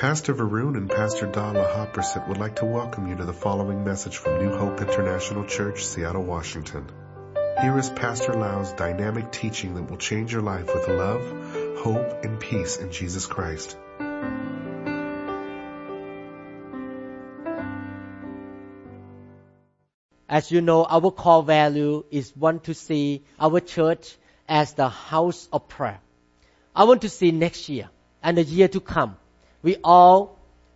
Pastor Varun and Pastor Dala Hopperset would like to welcome you to the following message from New Hope International Church, Seattle, Washington. Here is Pastor Lau's dynamic teaching that will change your life with love, hope, and peace in Jesus Christ. As you know, our core value is want to see our church as the house of prayer. I want to see next year and the year to come, we all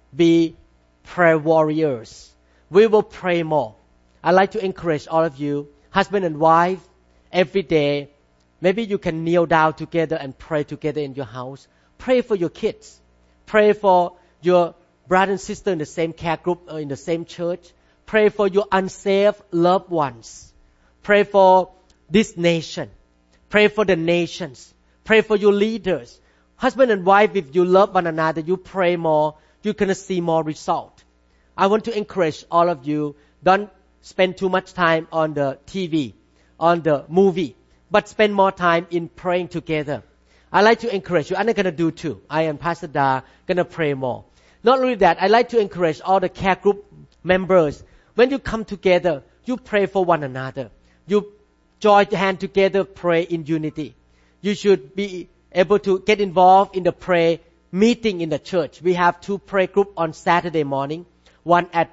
be prayer warriors. We will pray more. I'd like to encourage all of you, husband and wife, every day, maybe you can kneel down together and pray together in your house. Pray for your kids. Pray for your brother and sister in the same care group or in the same church. Pray for your unsaved loved ones. Pray for this nation. Pray for the nations. Pray for your leaders. Husband and wife, if you love one another, you pray more, you're going to see more result. I want to encourage all of you, don't spend too much time on the TV, on the movie, but spend more time in praying together. I like to encourage you, and I'm going to do too. I and Pastor Da going to pray more. Not only that, I like to encourage all the care group members. When you come together, you pray for one another. You join hand together, pray in unity. You should be able to get involved in the prayer meeting in the church. We have 2 prayer groups on Saturday morning, one at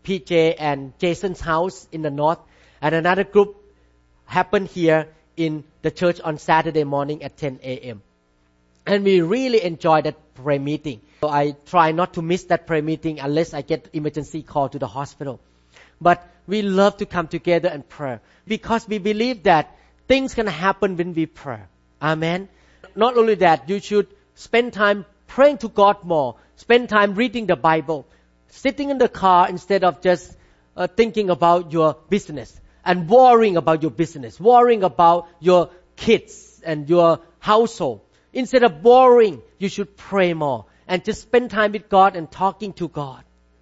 PJ and Jason's house in the north, and another group happened here in the church on Saturday morning at 10 a.m. And we really enjoy that prayer meeting. So I try not to miss that prayer meeting unless I get emergency call to the hospital. But we love to come together and pray because we believe that things can happen when we pray. Amen. Not only that, you should spend time praying to God more. Spend time reading the Bible. Sitting in the car instead of just thinking about your business and worrying about your business, worrying about your kids and your household. Instead of worrying, you should pray more and just spend time with God and talking to God.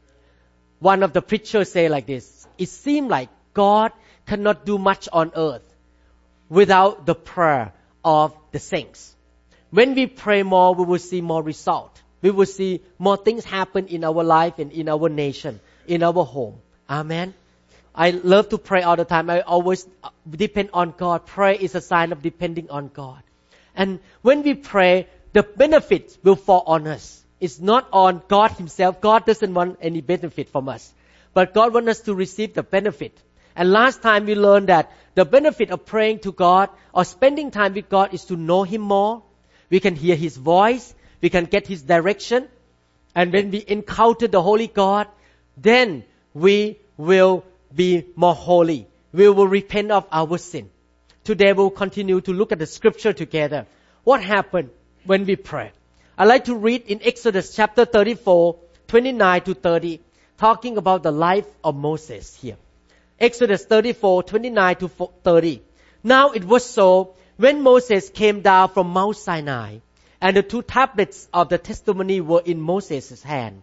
One of the preachers say like this, it seems like God cannot do much on earth without the prayer of the saints. When we pray more, we will see more result. We will see more things happen in our life and in our nation, in our home. Amen. I love to pray all the time. I always depend on God. Prayer is a sign of depending on God. And when we pray, the benefits will fall on us. It's not on God Himself. God doesn't want any benefit from us. But God wants us to receive the benefit. And last time we learned that the benefit of praying to God or spending time with God is to know Him more. We can hear His voice. We can get His direction. And when we encounter the Holy God, then we will be more holy. We will repent of our sin. Today we'll continue to look at the scripture together. What happened when we pray? I'd like to read in Exodus chapter 34, 29 to 30, talking about the life of Moses here. Exodus 34, 29 to 30. Now it was so, when Moses came down from Mount Sinai, and the 2 tablets of the testimony were in Moses' hand,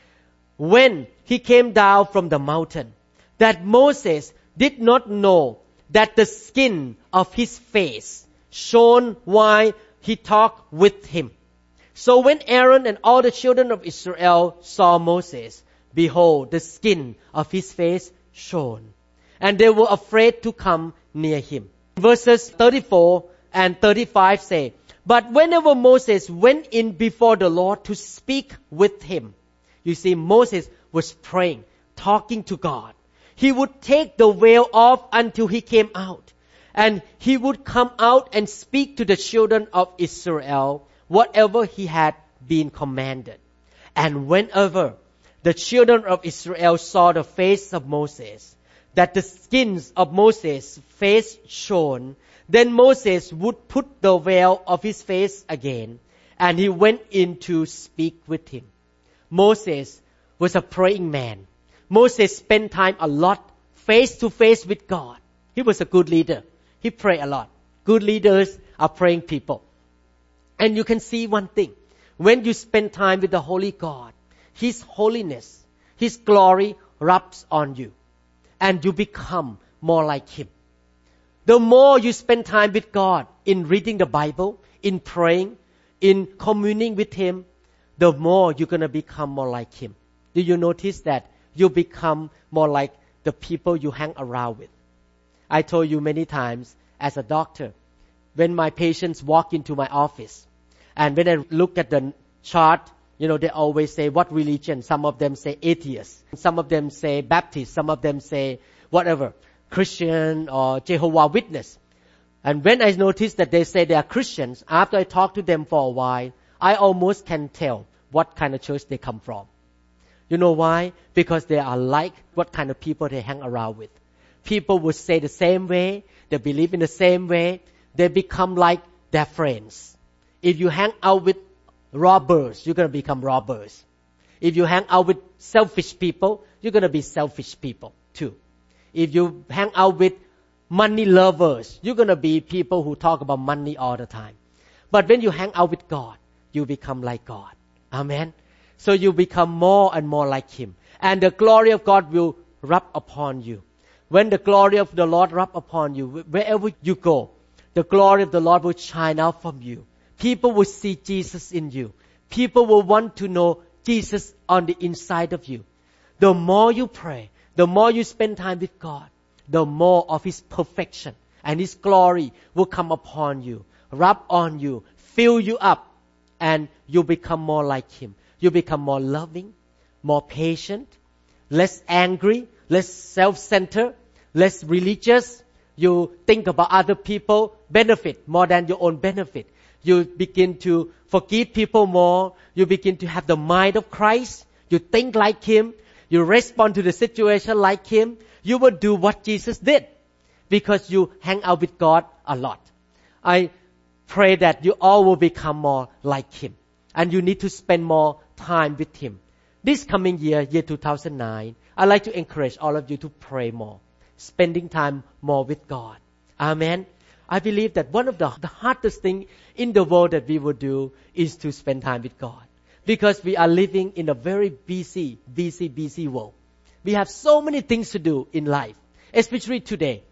when he came down from the mountain, that Moses did not know that the skin of his face shone while he talked with him. So when Aaron and all the children of Israel saw Moses, behold, the skin of his face shone, and they were afraid to come near him. Verses 34 and 35 say, but whenever Moses went in before the Lord to speak with him, you see, Moses was praying, talking to God. He would take the veil off until he came out, and he would come out and speak to the children of Israel whatever he had been commanded. And whenever the children of Israel saw the face of Moses, that the skins of Moses' face shone, then Moses would put the veil of his face again, and he went in to speak with him. Moses was a praying man. Moses spent time a lot face to face with God. He was a good leader. He prayed a lot. Good leaders are praying people. And you can see one thing. When you spend time with the Holy God, His holiness, His glory rubs on you. And you become more like Him. The more you spend time with God in reading the Bible, in praying, in communing with Him, the more you're going to become more like Him. Do you notice that you become more like the people you hang around with? I told you many times as a doctor, when my patients walk into my office, and when I look at the chart, they always say, what religion? Some of them say atheist. Some of them say Baptist. Some of them say whatever, Christian or Jehovah's Witness. And when I notice that they say they are Christians, after I talk to them for a while, I almost can tell what kind of church they come from. You know why? Because they are like what kind of people they hang around with. People would say the same way. They believe in the same way. They become like their friends. If you hang out with robbers, you're going to become robbers. If you hang out with selfish people, you're going to be selfish people too. If you hang out with money lovers, you're going to be people who talk about money all the time. But when you hang out with God, you become like God. Amen. So you become more and more like Him. And the glory of God will rub upon you. When the glory of the Lord rub upon you, wherever you go, the glory of the Lord will shine out from you. People will see Jesus in you. People will want to know Jesus on the inside of you. The more you pray, the more you spend time with God, the more of His perfection and His glory will come upon you, rub on you, fill you up, and you become more like Him. You become more loving, more patient, less angry, less self-centered, less religious. You think about other people's benefit more than your own benefit. You begin to forgive people more. You begin to have the mind of Christ. You think like Him. You respond to the situation like Him. You will do what Jesus did because you hang out with God a lot. I pray that you all will become more like Him. And you need to spend more time with Him. This coming year 2009, I'd like to encourage all of you to pray more, spending time more with God. Amen. I believe that one of the hardest things in the world that we will do is to spend time with God. Because we are living in a very busy world. We have so many things to do in life, especially today.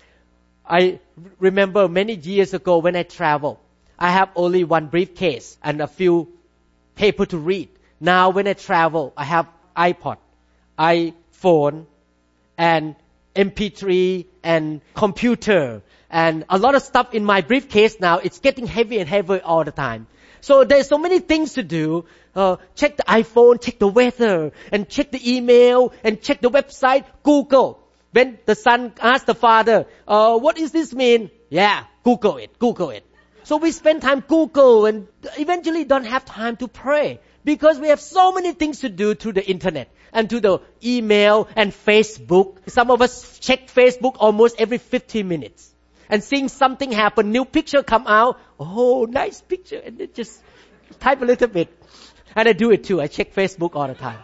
I remember many years ago when I traveled, I have only one briefcase and a few paper to read. Now when I travel, I have iPod, iPhone, and MP3 and computer and a lot of stuff in my briefcase now. It's getting heavier and heavier all the time. So there's so many things to do. Check the iPhone, check the weather, and check the email, and check the website, Google. When the son asks the father, what does this mean? Yeah, Google it. So we spend time Google and eventually don't have time to pray because we have so many things to do through the internet and to the email and Facebook. Some of us check Facebook almost every 15 minutes. And seeing something happen, new picture come out. Oh, nice picture. And then just type a little bit. And I do it too. I check Facebook all the time.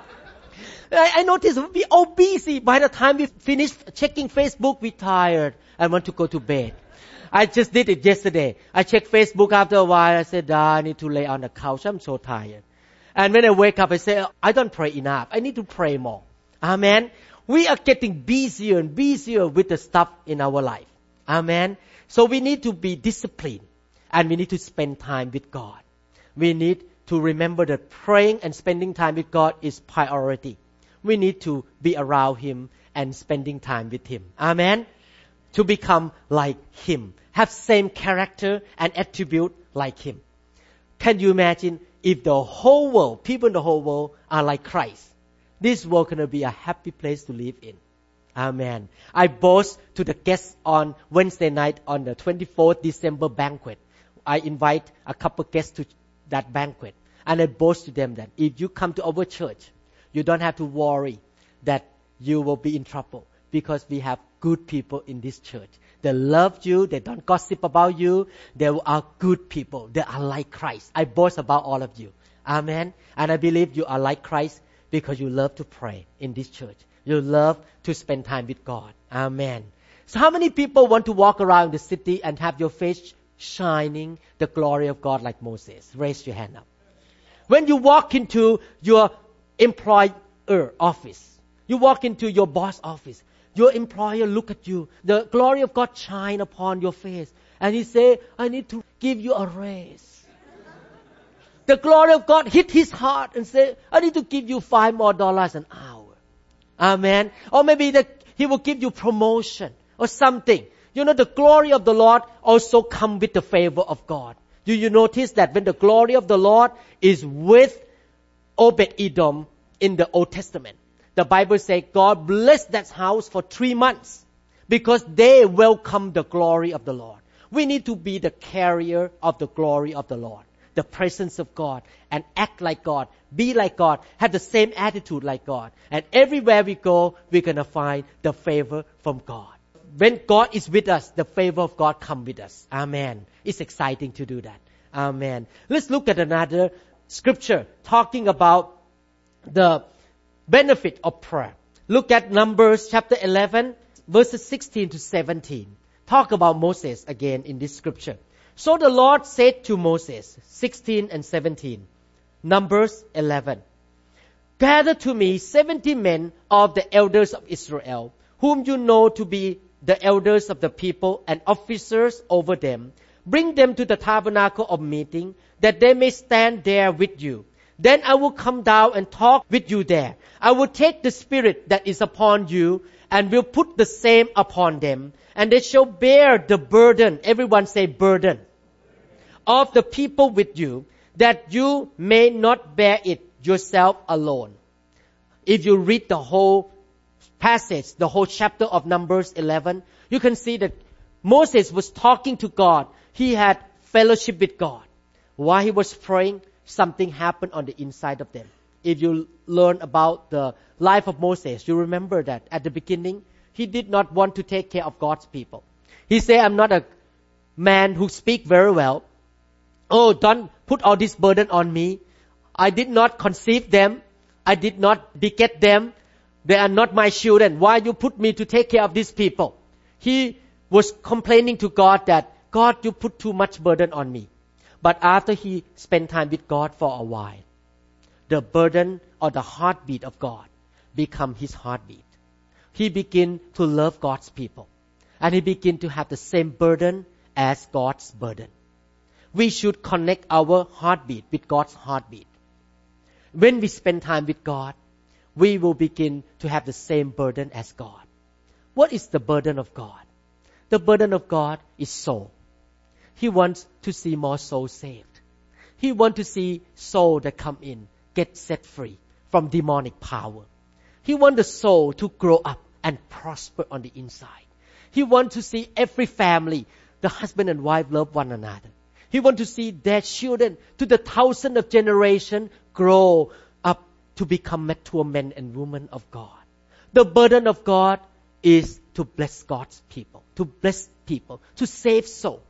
I notice we all busy. By the time we finish checking Facebook, we tired and want to go to bed. I just did it yesterday. I checked Facebook after a while. I said, I need to lay on the couch. I'm so tired. And when I wake up, I say, I don't pray enough. I need to pray more. Amen. We are getting busier and busier with the stuff in our life. Amen. So we need to be disciplined and we need to spend time with God. We need to remember that praying and spending time with God is priority. We need to be around Him and spending time with Him. Amen. To become like Him. Have same character and attribute like Him. Can you imagine if the whole world, people in the whole world are like Christ? This world gonna be a happy place to live in. Amen. I boast to the guests on Wednesday night on the 24th December banquet. I invite a couple guests to that banquet. And I boast to them that if you come to our church, you don't have to worry that you will be in trouble because we have good people in this church. They love you. They don't gossip about you. They are good people. They are like Christ. I boast about all of you. Amen. And I believe you are like Christ because you love to pray in this church. You love to spend time with God. Amen. So how many people want to walk around the city and have your face shining the glory of God like Moses? Raise your hand up. When you walk into your employer office, you walk into your boss office, your employer look at you, the glory of God shine upon your face, and he say, I need to give you a raise. the glory of God hit his heart and said, I need to give you $5 more an hour. Amen. Or maybe he will give you promotion or something. You know, the glory of the Lord also comes with the favor of God. Do you notice that when the glory of the Lord is with Obed-Edom in the Old Testament, the Bible says God blessed that house for 3 months because they welcome the glory of the Lord. We need to be the carrier of the glory of the Lord, the presence of God, and act like God, be like God, have the same attitude like God. And everywhere we go, we're going to find the favor from God. When God is with us, the favor of God comes with us. Amen. It's exciting to do that. Amen. Let's look at another scripture talking about the benefit of prayer. Look at Numbers chapter 11, verses 16 to 17. Talk about Moses again in this scripture. So the Lord said to Moses, 16 and 17, Numbers 11, gather to me 70 men of the elders of Israel, whom you know to be the elders of the people and officers over them. Bring them to the tabernacle of meeting, that they may stand there with you. Then I will come down and talk with you there. I will take the spirit that is upon you and will put the same upon them, and they shall bear the burden. Everyone say burden. Of the people with you, that you may not bear it yourself alone. If you read the whole passage, the whole chapter of Numbers 11, you can see that Moses was talking to God. He had fellowship with God. While he was praying, something happened on the inside of them. If you learn about the life of Moses, you remember that at the beginning, he did not want to take care of God's people. He said, I'm not a man who speaks very well. Oh, don't put all this burden on me. I did not conceive them. I did not beget them. They are not my children. Why you put me to take care of these people? He was complaining to God that, God, you put too much burden on me. But after he spent time with God for a while, the burden or the heartbeat of God become his heartbeat. He began to love God's people. And he began to have the same burden as God's burden. We should connect our heartbeat with God's heartbeat. When we spend time with God, we will begin to have the same burden as God. What is the burden of God? The burden of God is soul. He wants to see more souls saved. He wants to see souls that come in, get set free from demonic power. He wants the soul to grow up and prosper on the inside. He wants to see every family, the husband and wife love one another. He wants to see their children to the thousands of generations grow up to become mature men and women of God. The burden of God is to bless God's people, to bless people, to save souls.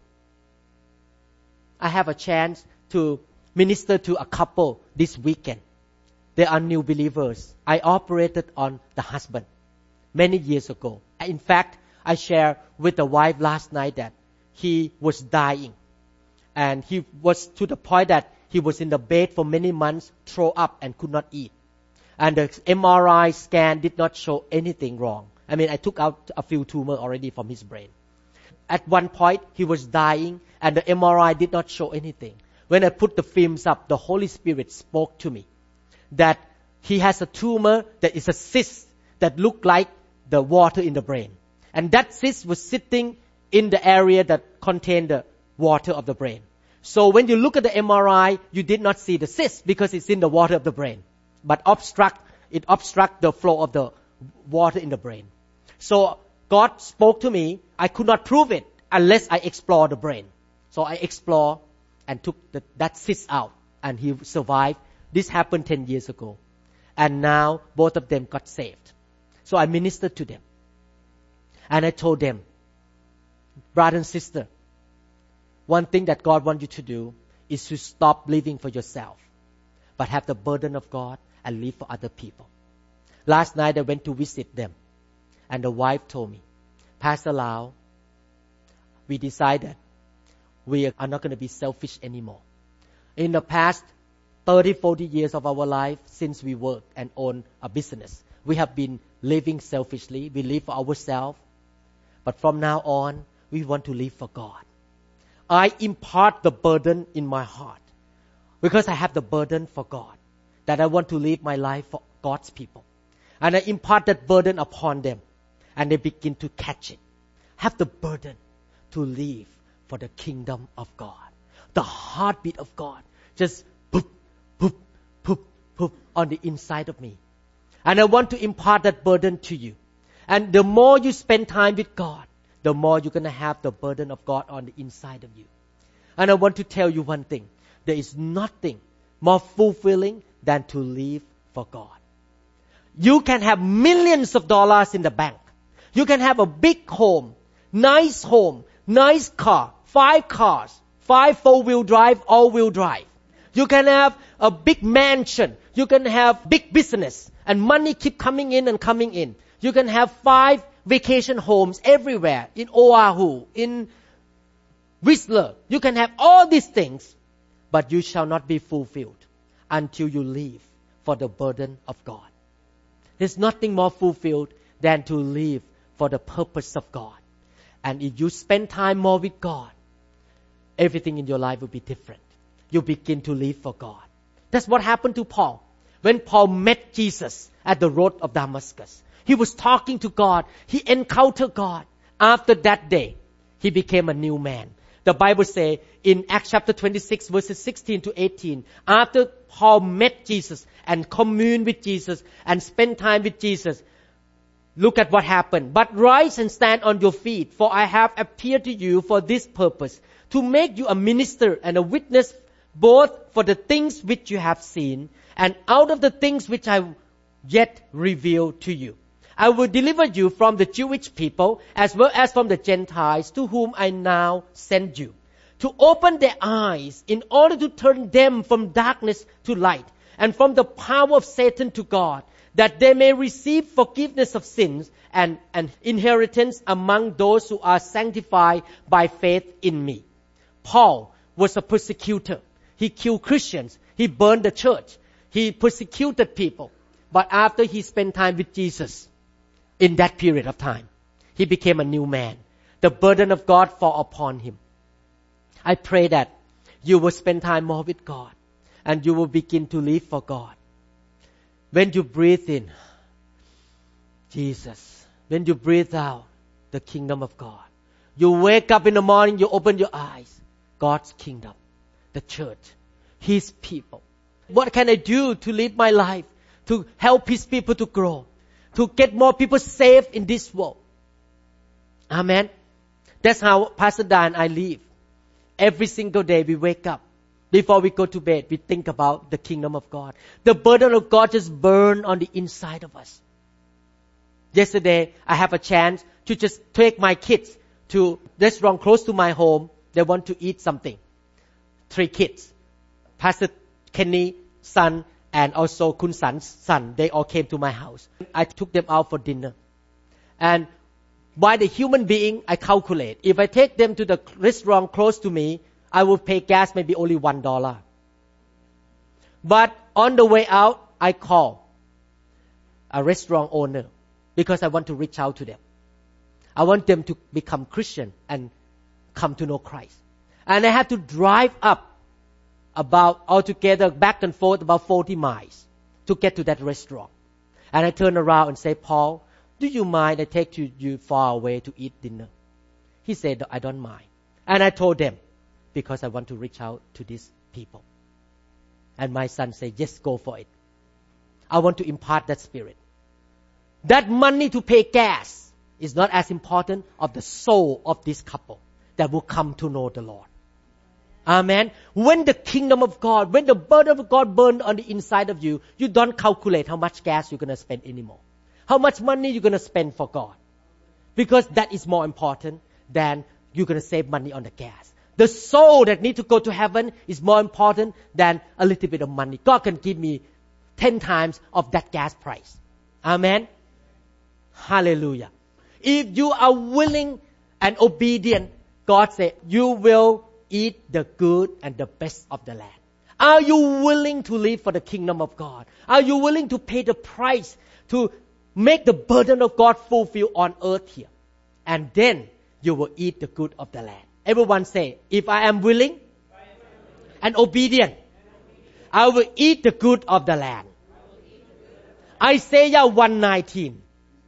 I have a chance to minister to a couple this weekend. They are new believers. I operated on the husband many years ago. In fact, I shared with the wife last night that he was dying. And he was to the point that he was in the bed for many months, throw up and could not eat. And the MRI scan did not show anything wrong. I mean, I took out a few tumors already from his brain. At one point, he was dying and the MRI did not show anything. When I put the films up, the Holy Spirit spoke to me that he has a tumor that is a cyst that looked like the water in the brain. And that cyst was sitting in the area that contained the water of the brain. So when you look at the MRI, you did not see the cyst because it's in the water of the brain. But it obstruct the flow of the water in the brain. So God spoke to me. I could not prove it unless I explore the brain. So I explore and took that cyst out and he survived. This happened 10 years ago. And now both of them got saved. So I ministered to them. And I told them, brother and sister, one thing that God wants you to do is to stop living for yourself, but have the burden of God and live for other people. Last night I went to visit them, and the wife told me, Pastor Lau, we decided we are not going to be selfish anymore. In the past 30, 40 years of our life, since we work and own a business, we have been living selfishly. We live for ourselves. But from now on, we want to live for God. I impart the burden in my heart. Because I have the burden for God, that I want to live my life for God's people. And I impart that burden upon them, and they begin to catch it. Have the burden to live for the kingdom of God. The heartbeat of God just poop, poop, poop, poop on the inside of me. And I want to impart that burden to you. And the more you spend time with God, the more you're going to have the burden of God on the inside of you. And I want to tell you one thing. There is nothing more fulfilling than to live for God. You can have millions of dollars in the bank. You can have a big home, nice car, 5 cars, 5 4-wheel drive, all-wheel drive. You can have a big mansion. You can have big business, and money keep coming in and coming in. You can have 5 vacation homes everywhere, in Oahu, in Whistler. You can have all these things, but you shall not be fulfilled until you live for the burden of God. There's nothing more fulfilled than to live for the purpose of God. And if you spend time more with God, everything in your life will be different. You begin to live for God. That's what happened to Paul. When Paul met Jesus at the road of Damascus, he was talking to God. He encountered God. After that day, he became a new man. The Bible says in Acts chapter 26 verses 16 to 18, after Paul met Jesus and communed with Jesus and spent time with Jesus, look at what happened. But rise and stand on your feet, for I have appeared to you for this purpose, to make you a minister and a witness both for the things which you have seen and out of the things which I yet reveal to you. I will deliver you from the Jewish people as well as from the Gentiles to whom I now send you, to open their eyes in order to turn them from darkness to light and from the power of Satan to God, that they may receive forgiveness of sins and an inheritance among those who are sanctified by faith in me. Paul was a persecutor. He killed Christians. He burned the church. He persecuted people. But after he spent time with Jesus, in that period of time, he became a new man. The burden of God fall upon him. I pray that you will spend time more with God and you will begin to live for God. When you breathe in, Jesus. When you breathe out, the kingdom of God. You wake up in the morning, you open your eyes. God's kingdom, the church, His people. What can I do to live my life, to help His people to grow, to get more people saved in this world? Amen. That's how Pastor Dan and I live. Every single day we wake up. Before we go to bed, we think about the kingdom of God. The burden of God just burn on the inside of us. Yesterday, I have a chance to just take my kids to a restaurant close to my home. They want to eat something. 3 kids. Pastor Kenny, son, and also Kun San's son. They all came to my house. I took them out for dinner. And by the human being, I calculate. If I take them to the restaurant close to me, I will pay gas maybe only $1. But on the way out, I call a restaurant owner because I want to reach out to them. I want them to become Christian and come to know Christ. And I have to drive up about altogether back and forth about 40 miles to get to that restaurant. And I turn around and say, Paul, do you mind I take you far away to eat dinner? He said, I don't mind. And I told them, because I want to reach out to these people. And my son said, yes, go for it. I want to impart that spirit. That money to pay gas is not as important of the soul of this couple that will come to know the Lord. Amen. When the kingdom of God, when the burden of God burns on the inside of you, you don't calculate how much gas you're going to spend anymore. How much money you're going to spend for God. Because that is more important than you're going to save money on the gas. The soul that needs to go to heaven is more important than a little bit of money. God can give me 10 times of that gas price. Amen. Hallelujah. If you are willing and obedient, God said, you will eat the good and the best of the land. Are you willing to live for the kingdom of God? Are you willing to pay the price to make the burden of God fulfill on earth here? And then you will eat the good of the land. Everyone say, if I am willing and obedient, I will eat the good of the land. Isaiah 119.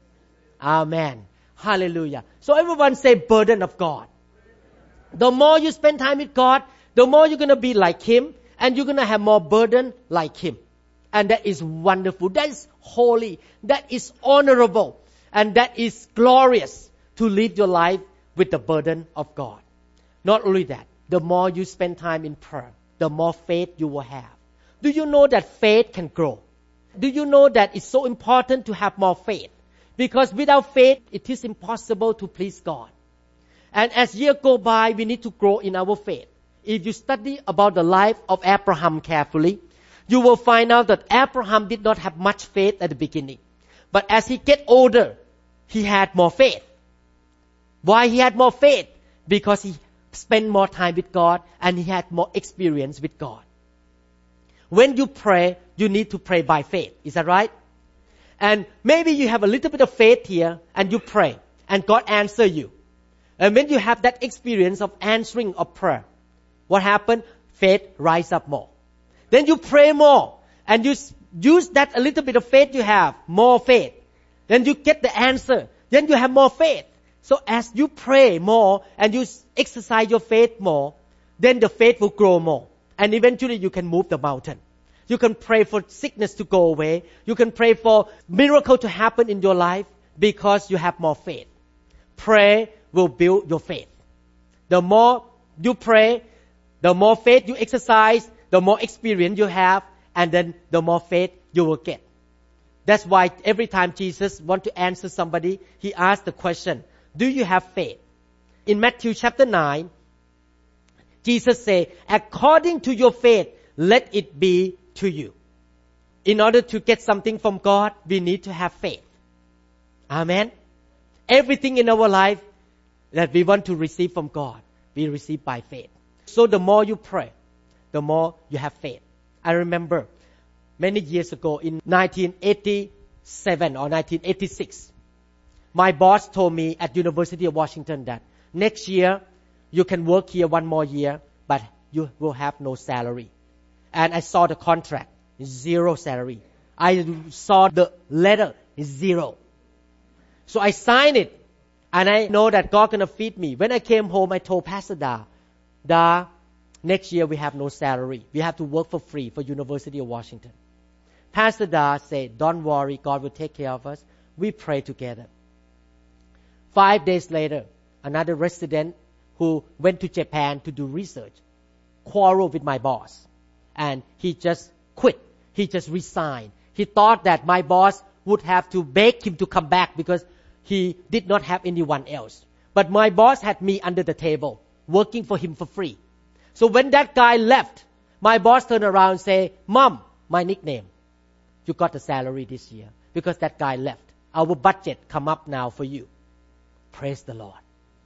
Amen. Hallelujah. So everyone say burden of God. The more you spend time with God, the more you're going to be like Him, and you're going to have more burden like Him. And that is wonderful. That is holy. That is honorable. And that is glorious to live your life with the burden of God. Not only that, the more you spend time in prayer, the more faith you will have. Do you know that faith can grow? Do you know that it's so important to have more faith? Because without faith, it is impossible to please God. And as years go by, we need to grow in our faith. If you study about the life of Abraham carefully, you will find out that Abraham did not have much faith at the beginning. But as he get older, he had more faith. Why he had more faith? Because he spent more time with God and he had more experience with God. When you pray, you need to pray by faith. Is that right? And maybe you have a little bit of faith here and you pray and God answer you. And when you have that experience of answering of prayer, what happened? Faith rise up more. Then you pray more and you use that a little bit of faith you have, more faith. Then you get the answer. Then you have more faith. So as you pray more and you exercise your faith more, then the faith will grow more. And eventually you can move the mountain. You can pray for sickness to go away. You can pray for miracle to happen in your life because you have more faith. Pray will build your faith. The more you pray, the more faith you exercise, the more experience you have, and then the more faith you will get. That's why every time Jesus wants to answer somebody, He asks the question, do you have faith? In Matthew chapter 9, Jesus said, according to your faith, let it be to you. In order to get something from God, we need to have faith. Amen. Everything in our life that we want to receive from God, we receive by faith. So the more you pray, the more you have faith. I remember many years ago in 1987 or 1986, my boss told me at University of Washington that next year you can work here one more year, but you will have no salary. And I saw the contract, 0 salary. I saw the letter, 0. So I signed it, and I know that God gonna feed me. When I came home, I told Pastor Da, next year we have no salary. We have to work for free for University of Washington. Pastor Da said, don't worry, God will take care of us. We pray together. 5 days later, another resident who went to Japan to do research quarreled with my boss. And he just quit. He just resigned. He thought that my boss would have to beg him to come back because he did not have anyone else. But my boss had me under the table, working for him for free. So when that guy left, my boss turned around and said, Mom, my nickname, you got the salary this year because that guy left. Our budget come up now for you. Praise the Lord.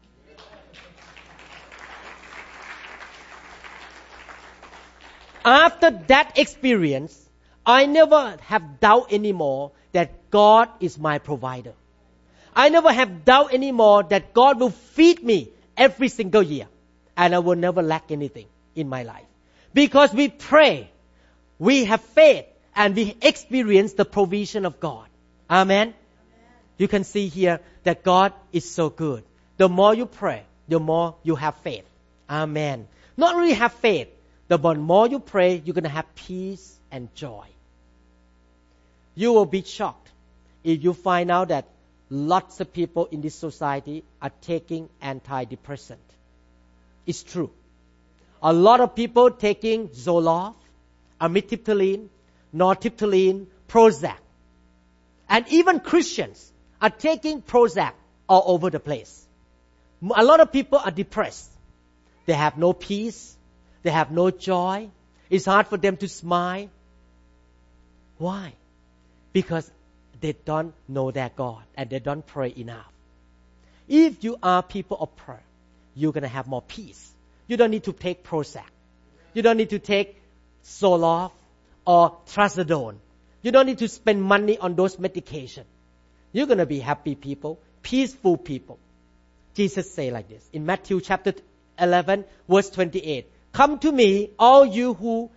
After that experience, I never have doubt anymore that God is my provider. I never have doubt anymore that God will feed me every single year. And I will never lack anything in my life. Because we pray, we have faith, and we experience the provision of God. Amen? You can see here that God is so good. The more you pray, the more you have faith. Amen. Not only have faith, the more you pray, you're going to have peace and joy. You will be shocked if you find out that lots of people in this society are taking antidepressant. It's true. A lot of people taking Zoloft, amitriptyline, nortriptyline, Prozac. And even Christians are taking Prozac all over the place. A lot of people are depressed. They have no peace. They have no joy. It's hard for them to smile. Why? Because they don't know their God and they don't pray enough. If you are people of prayer, you're going to have more peace. You don't need to take Prozac. You don't need to take Zoloft or Trazodone. You don't need to spend money on those medications. You're going to be happy people, peaceful people. Jesus say like this in Matthew chapter 11, verse 28. Come to me, all you who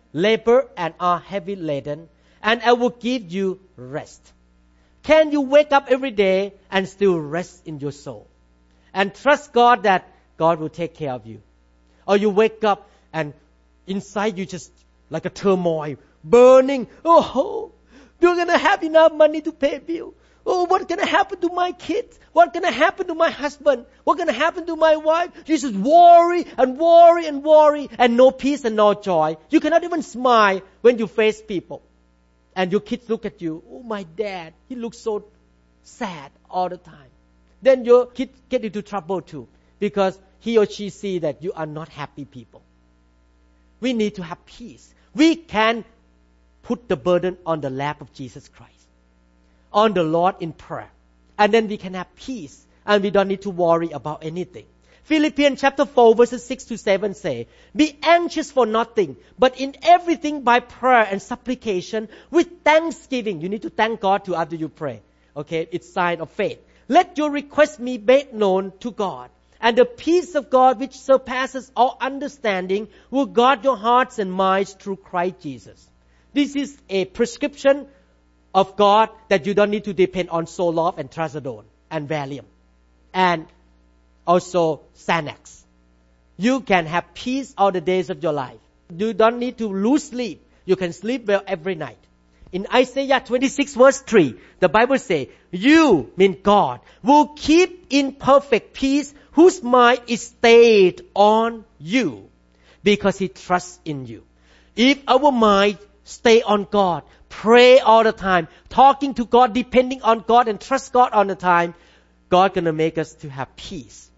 labor and are heavy laden, and I will give you rest. Can you wake up every day and still rest in your soul and trust God that God will take care of you? Or you wake up and inside you just like a turmoil, burning. Oh, you're going to have enough money to pay bill. Oh, what's going to happen to my kids? What's going to happen to my husband? What's going to happen to my wife? You just worry and worry and worry and no peace and no joy. You cannot even smile when you face people. And your kids look at you. Oh, my dad, he looks so sad all the time. Then your kids get into trouble too because he or she see that you are not happy people. We need to have peace. We can put the burden on the lap of Jesus Christ, on the Lord in prayer. And then we can have peace and we don't need to worry about anything. Philippians chapter 4 verses 6 to 7 say, be anxious for nothing, but in everything by prayer and supplication with thanksgiving. You need to thank God too after you pray. Okay, it's sign of faith. Let your request be made known to God. And the peace of God which surpasses all understanding will guard your hearts and minds through Christ Jesus. This is a prescription of God that you don't need to depend on Zoloft and Trazodone and Valium and also Xanax. You can have peace all the days of your life. You don't need to lose sleep. You can sleep well every night. In Isaiah 26 verse 3, the Bible says, you, mean God, will keep in perfect peace whose mind is stayed on you because he trusts in you. If our mind stay on God, pray all the time, talking to God, depending on God and trust God all the time, God gonna make us to have peace.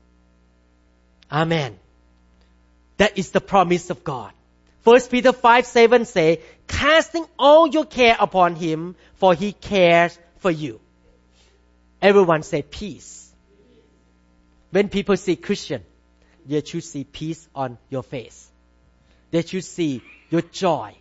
Amen. That is the promise of God. 1 Peter 5:7 say, casting all your care upon him, for he cares for you. Everyone say peace. When people see Christian, they should see peace on your face. They should see your joy.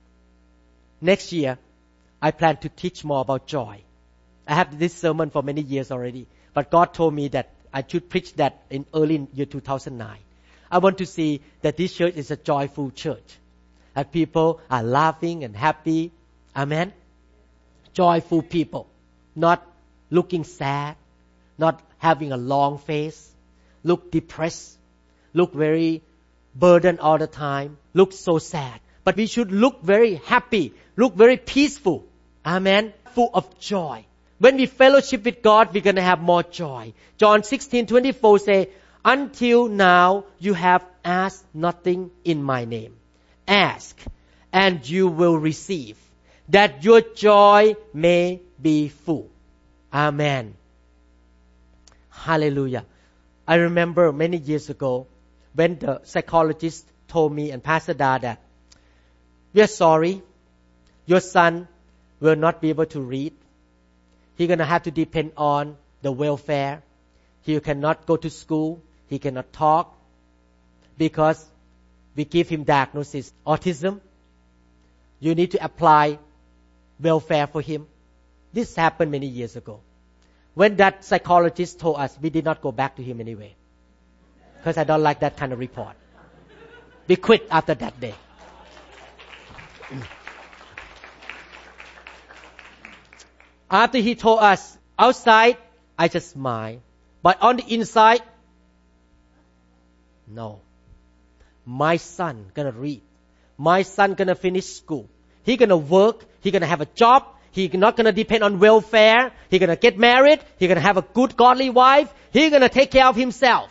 Next year, I plan to teach more about joy. I have this sermon for many years already, but God told me that I should preach that in early year 2009. I want to see that this church is a joyful church. That people are laughing and happy. Amen? Joyful people. Not looking sad. Not having a long face. Look depressed. Look very burdened all the time. Look so sad. But we should look very happy. Look very peaceful. Amen? Full of joy. When we fellowship with God, we're going to have more joy. John 16:24 say, until now you have asked nothing in my name. Ask and you will receive, that your joy may be full. Amen. Hallelujah. I remember many years ago when the psychologist told me and Pastor Da that we are sorry, your son will not be able to read. He's going to have to depend on the welfare. He cannot go to school. He cannot talk because we give him diagnosis autism. You need to apply welfare for him. This happened many years ago. When that psychologist told us, we did not go back to him anyway because I don't like that kind of report. We quit after that day. After he told us, outside, I just smiled. But on the inside, no. My son gonna read. My son gonna finish school. He gonna work. He gonna have a job. He not gonna depend on welfare. He gonna get married. He gonna have a good godly wife. He gonna take care of himself.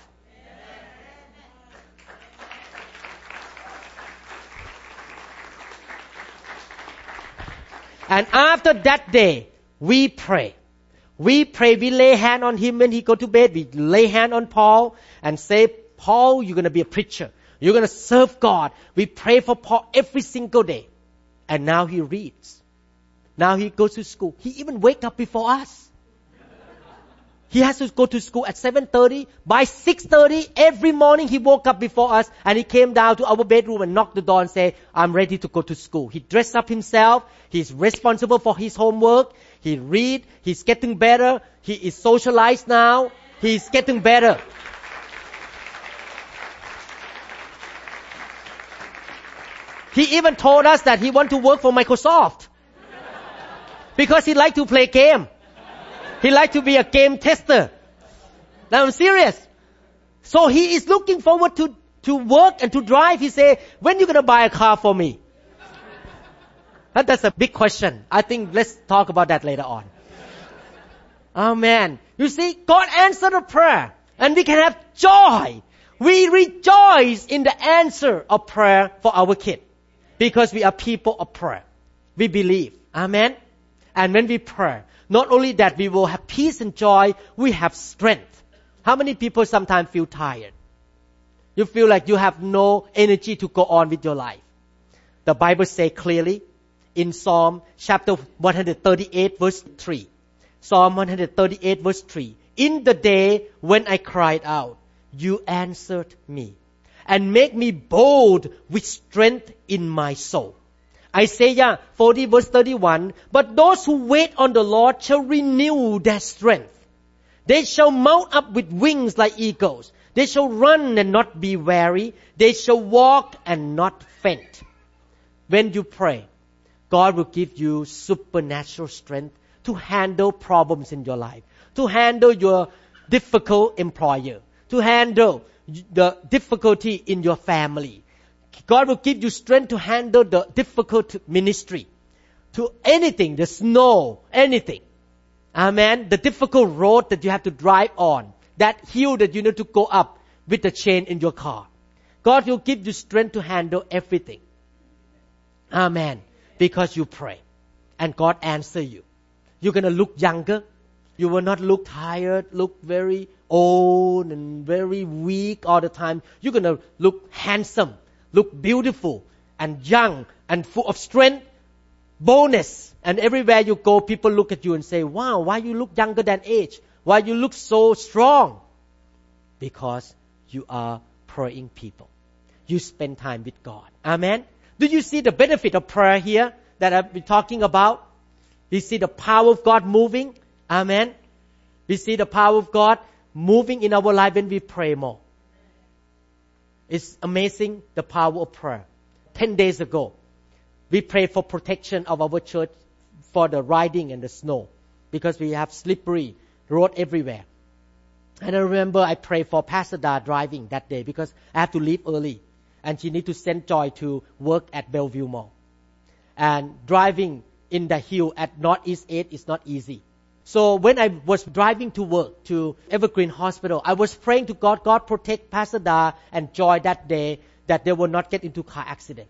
And after that day, we pray. We pray. We lay hand on him when he go to bed. We lay hand on Paul and say, Paul, you're gonna be a preacher. You're going to serve God. We pray for Paul every single day. And now he reads. Now he goes to school. He even wake up before us. He has to go to school at 7:30. By 6:30, every morning he woke up before us and he came down to our bedroom and knocked the door and said, I'm ready to go to school. He dressed up himself. He's responsible for his homework. He read. He's getting better. He is socialized now. He's getting better. He even told us that he want to work for Microsoft because he like to play game. He like to be a game tester. Now I'm serious. So he is looking forward to work and to drive. He say, when you going to buy a car for me? That's a big question. I think let's talk about that later on. Amen. You see, God answered a prayer and we can have joy. We rejoice in the answer of prayer for our kid because we are people of prayer. We believe. Amen. And when we pray, not only that we will have peace and joy, we have strength. How many people sometimes feel tired? You feel like you have no energy to go on with your life. The Bible says clearly in Psalm chapter 138 verse 3. Psalm 138 verse 3. In the day when I cried out, you answered me and make me bold with strength in my soul. Isaiah 40 verse 31. But those who wait on the Lord shall renew their strength. They shall mount up with wings like eagles. They shall run and not be weary. They shall walk and not faint. When you pray, God will give you supernatural strength to handle problems in your life, to handle your difficult employer, to handle the difficulty in your family. God will give you strength to handle the difficult ministry, to anything, the snow, anything. Amen. The difficult road that you have to drive on, that hill that you need to go up with the chain in your car. God will give you strength to handle everything. Amen. Because you pray and God answer you. You're going to look younger. You will not look tired, look very old and very weak all the time. You're going to look handsome, look beautiful and young and full of strength, boldness. And everywhere you go, people look at you and say, wow, why you look younger than age? Why you look so strong? Because you are praying people. You spend time with God. Amen. Do you see the benefit of prayer here that I've been talking about? We see the power of God moving. Amen. We see the power of God moving in our life when we pray more. It's amazing the power of prayer. 10 days ago, we prayed for protection of our church for the riding and the snow because we have slippery road everywhere. And I remember I prayed for Pastor Da driving that day because I have to leave early and she need to send Joy to work at Bellevue Mall. And driving in the hill at Northeast 8 is not easy. So when I was driving to work to Evergreen Hospital, I was praying to God, God protect Pastor Da and Joy that day that they will not get into car accident.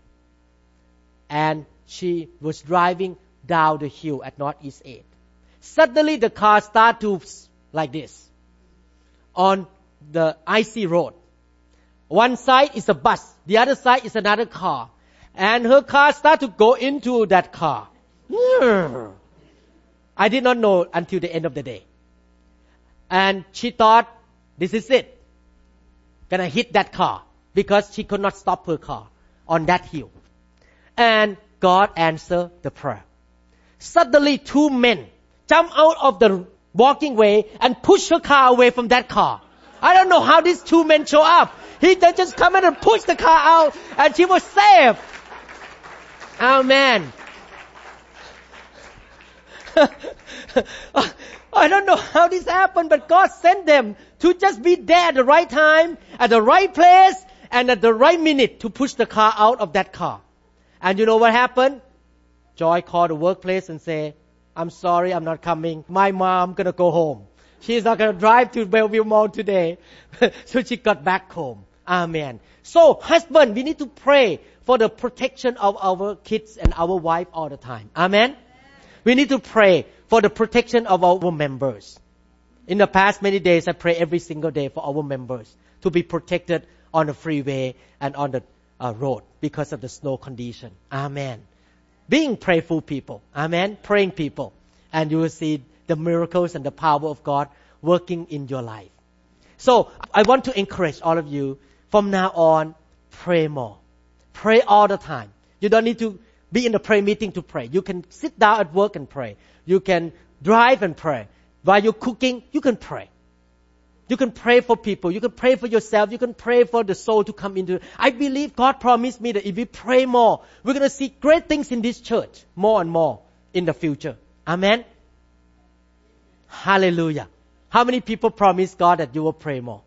And she was driving down the hill at Northeast 8. Suddenly the car started to like this on the icy road. One side is a bus, the other side is another car. And her car started to go into that car. I did not know until the end of the day. And she thought, this is it. Gonna hit that car. Because she could not stop her car on that hill. And God answered the prayer. Suddenly 2 men jump out of the walking way and push her car away from that car. I don't know how these 2 men show up. They just come in and push the car out and she was saved. Amen. I don't know how this happened, but God sent them to just be there at the right time, at the right place, and at the right minute to push the car out of that car. And you know what happened? Joy called the workplace and said, I'm sorry, I'm not coming. My mom gonna go home. She's not gonna drive to Bellevue Mall today. So she got back home. Amen. So husband, we need to pray for the protection of our kids and our wife all the time. Amen. We need to pray for the protection of our members. In the past many days, I pray every single day for our members to be protected on the freeway and on the road because of the snow condition. Amen. Being prayerful people. Amen. Praying people. And you will see the miracles and the power of God working in your life. So I want to encourage all of you from now on, pray more. Pray all the time. You don't need to be in the prayer meeting to pray. You can sit down at work and pray. You can drive and pray. While you're cooking, you can pray. You can pray for people. You can pray for yourself. You can pray for the soul to come into. I believe God promised me that if we pray more, we're going to see great things in this church more and more in the future. Amen. Hallelujah. How many people promise God that you will pray more?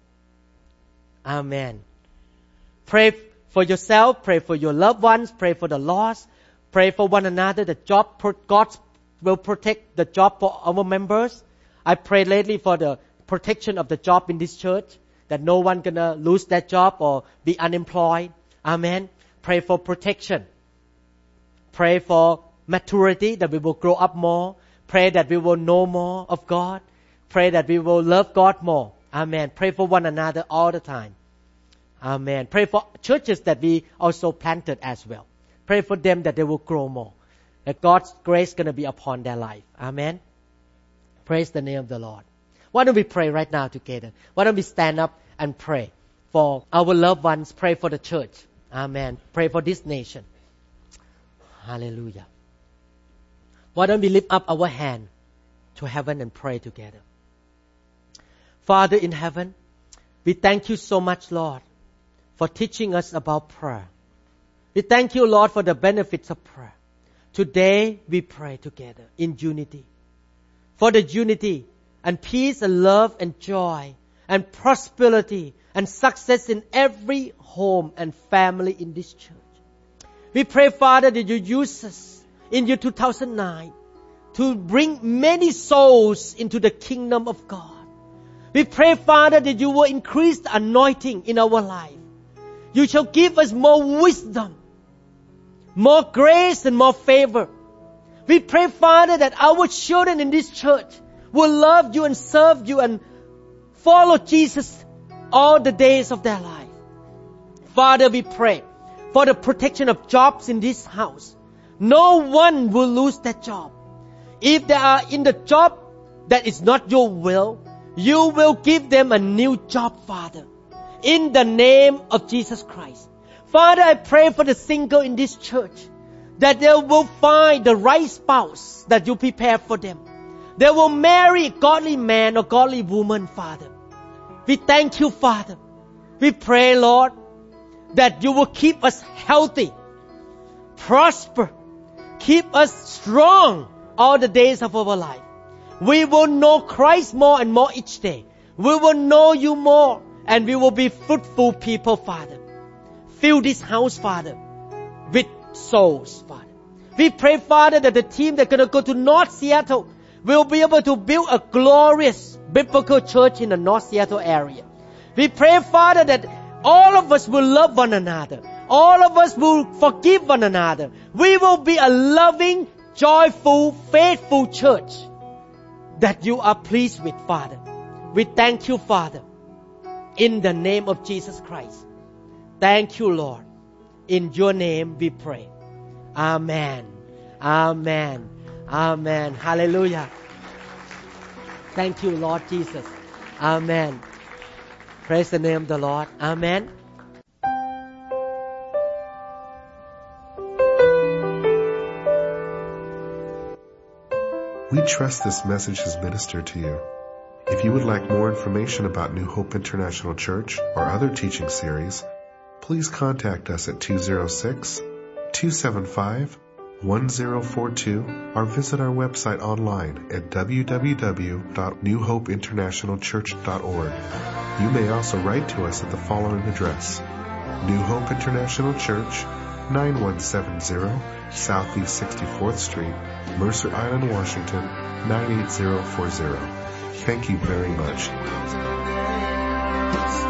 Amen. Pray for yourself. Pray for your loved ones. Pray for the lost. Pray for one another. God will protect the job for our members. I prayed lately for the protection of the job in this church, that no one gonna lose that job or be unemployed. Amen. Pray for protection. Pray for maturity, that we will grow up more. Pray that we will know more of God. Pray that we will love God more. Amen. Pray for one another all the time. Amen. Pray for churches that we also planted as well. Pray for them that they will grow more. That God's grace gonna be upon their life. Amen. Praise the name of the Lord. Why don't we pray right now together? Why don't we stand up and pray for our loved ones? Pray for the church. Amen. Pray for this nation. Hallelujah. Why don't we lift up our hand to heaven and pray together? Father in heaven, we thank you so much, Lord, for teaching us about prayer. We thank you, Lord, for the benefits of prayer. Today we pray together in unity. For the unity and peace and love and joy and prosperity and success in every home and family in this church. We pray, Father, that you use us in year 2009 to bring many souls into the kingdom of God. We pray, Father, that you will increase the anointing in our life. You shall give us more wisdom, more grace and more favor. We pray, Father, that our children in this church will love you and serve you and follow Jesus all the days of their life. Father, we pray for the protection of jobs in this house. No one will lose that job. If they are in the job that is not your will, you will give them a new job, Father. In the name of Jesus Christ. Father, I pray for the single in this church, that they will find the right spouse that you prepare for them. They will marry a godly man or godly woman, Father. We thank you, Father. We pray, Lord, that you will keep us healthy, prosper, keep us strong all the days of our life. We will know Christ more and more each day. We will know you more and we will be fruitful people, Father. Fill this house, Father, with souls, Father. We pray, Father, that the team that's going to go to North Seattle will be able to build a glorious biblical church in the North Seattle area. We pray, Father, that all of us will love one another. All of us will forgive one another. We will be a loving, joyful, faithful church that you are pleased with, Father. We thank you, Father, in the name of Jesus Christ. Thank you, Lord. In your name we pray. Amen. Amen. Amen. Hallelujah. Thank you, Lord Jesus. Amen. Praise the name of the Lord. Amen. We trust this message has ministered to you. If you would like more information about New Hope International Church or other teaching series, please contact us at 206-275-1042 or visit our website online at www.newhopeinternationalchurch.org. You may also write to us at the following address: New Hope International Church, 9170 Southeast 64th Street, Mercer Island, Washington, 98040. Thank you very much.